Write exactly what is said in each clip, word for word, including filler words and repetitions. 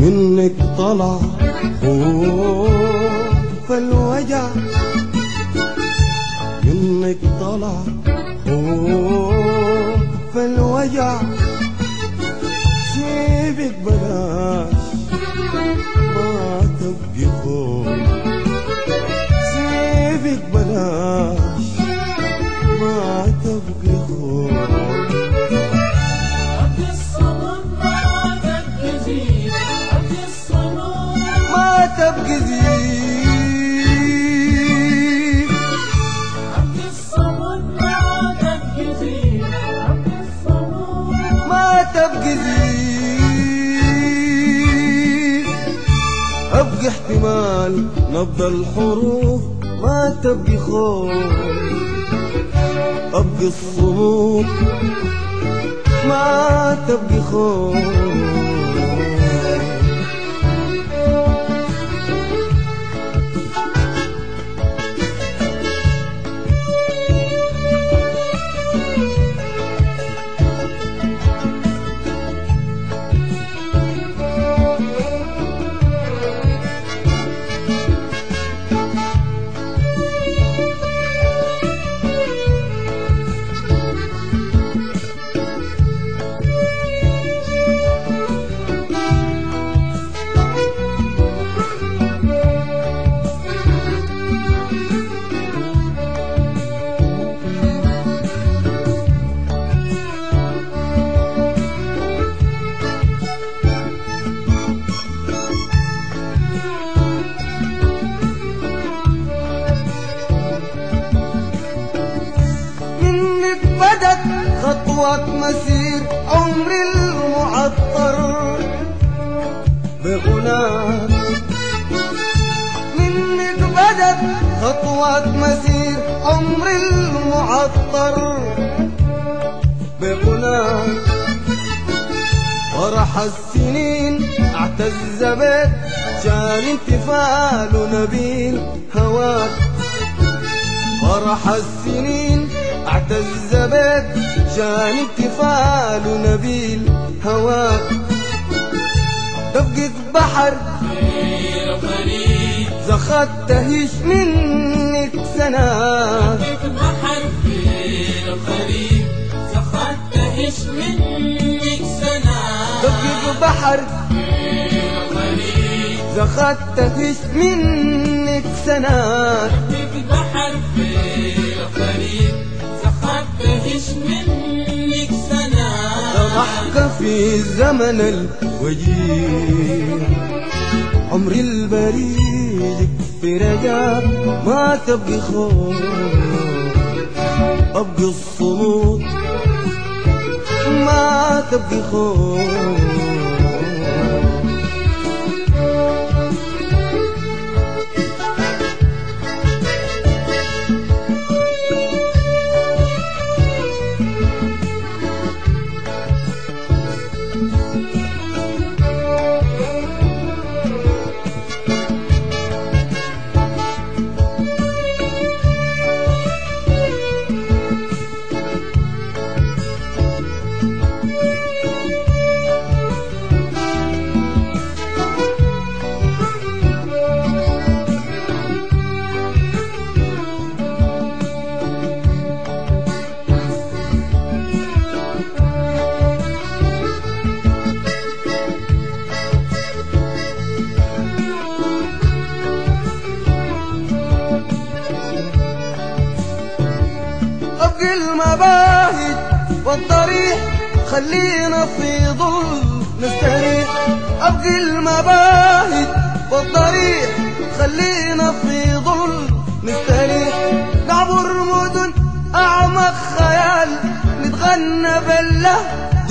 منك طلع خوف الوجع، منك طلع خوف الوجع. سيبك بلاش ما تبقي خوف، سيبك بلاش ما تبقي خوف. أبقي الصمود ما تبقي زين، أبقي الصمود ما تبقي زين، أبقي الصمود ما تبقي زين، أبقي الصمود ما تبقي زين. أبقي احتمال نبض الحروف ما تبقي خوف، أبقي الصمود ما تبقي خوف. بدت خطوة مسير عمري المعطر بغناك، منك بدت خطوة مسير عمري المعطر بغناك. فرح السنين اعتز بك جاني انتفال نبيل هواك. فرح السنين اعتز بك جاني انتفال نبيل هواك. دفقة بحر غير فريد زخت تهش منك سنة، دفقة بحر غير فريد زخت تهش منك سنة. دفقة بحر غير فريد زخت تهش منك سنة. دفقة بحر غير فريد زخت تهش منك سنة. ضحكة في زمن الوجيه عمري البريد في رجاء ما تبقي خوف، أبقي الصمود ما تبقي خوف. أبقي المباهج والضريح خلينا في ظل نستريح. أبقي المباهج والضريح خلينا في ظل نستريح. نعبر مدن أعمق خيال نتغنى باللهجة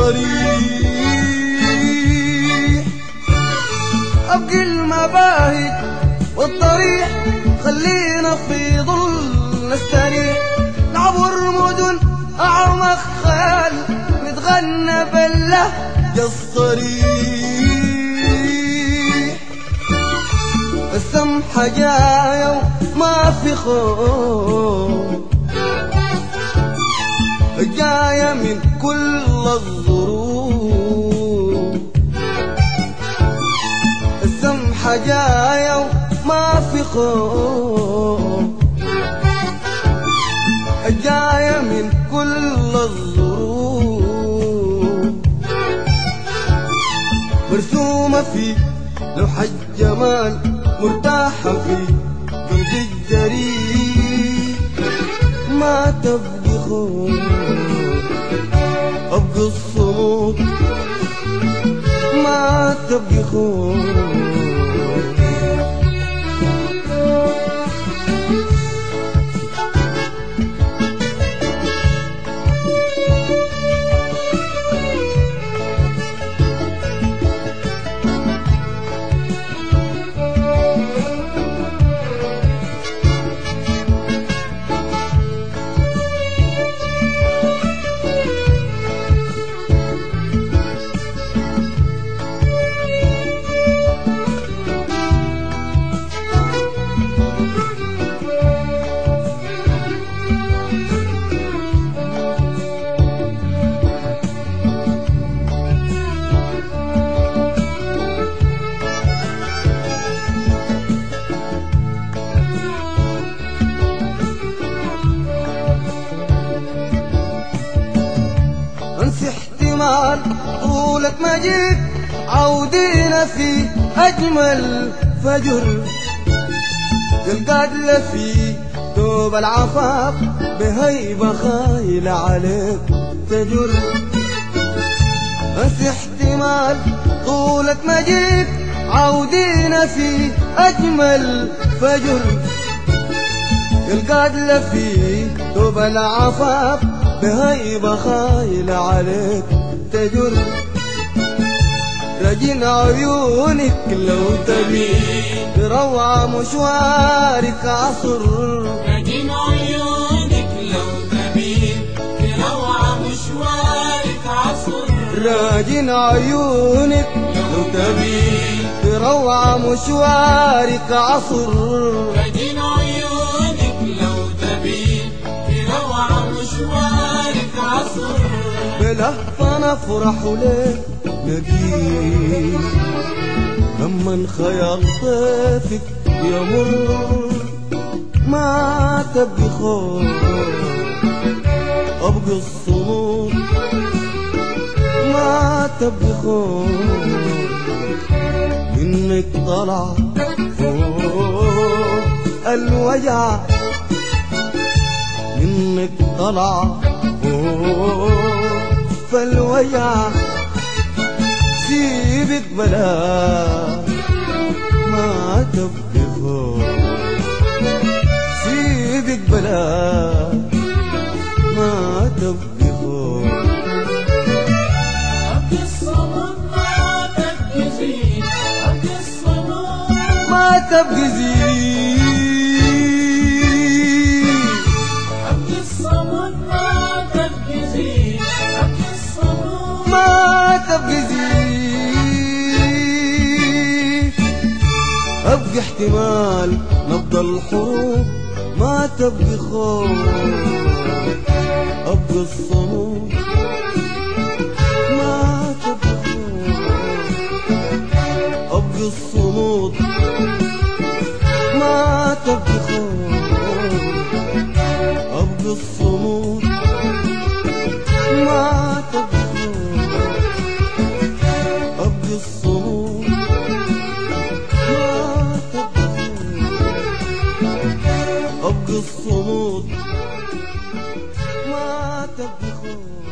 الصريح. أبقي المباهج والضريح خلينا في ظل نستريح. نعبر مدن أعمق خيال نتغنى باللهجة الصريح. السمحة جاية وما في خوف، جاية من كل الظروف. رجايا وما في خوف، الجاية من كل الظروف، مرسومة في لوح الجمال، مرتاحة في قلب الجريء، ما تبقي خوف أبقى الصمود، ما تبقي خوف. انسي احتمال طولك ما جيت، عودينا في اجمل فجر، القاتلة في دوب العفاف، بهيبة خايلة عليك تجر. انسي احتمال طولك ما جيت، عودينا في اجمل فجر، القاتلة في دوب العفاف، بهيبة خايلة عليك تجر. رجين عيونك لو تبي بروعة مشوارك عصر، رجين عيونك لو تبي بروعة مشوارك عصر، راجين عيونك لو تبي بروعة مشوارك عصر، رجين عيونك لو تبي بروعة مشوارك عصر، بلهفة نفرح لك نجيب، لما خيال طيفك يمر، ما تبقي خوف أبقى الصمود، ما تبقي خوف، منك طلع فوق الوجع، منك طلع فوق فالوجع، سيبك بلا ما تبقي خوف، سيبك بلا ما تبقي خوف. أبقي الصمود ما تبقي زين، أبقي الصمود ما تبقي زين، أبقي الصمود ما تبقي زين، أبقي الصمود ما تبقي زين، أبقي احتمال نبض الحروب، ما تبقي خوف أبقي الصمود، ما تبقي خوف أبقي الصمود، ما تبقي خوف أبقي الصمود، ما تبقي خوف أبقي الصمود، ما تبقي خوف أبقي الصمود، ما تبقي خوف.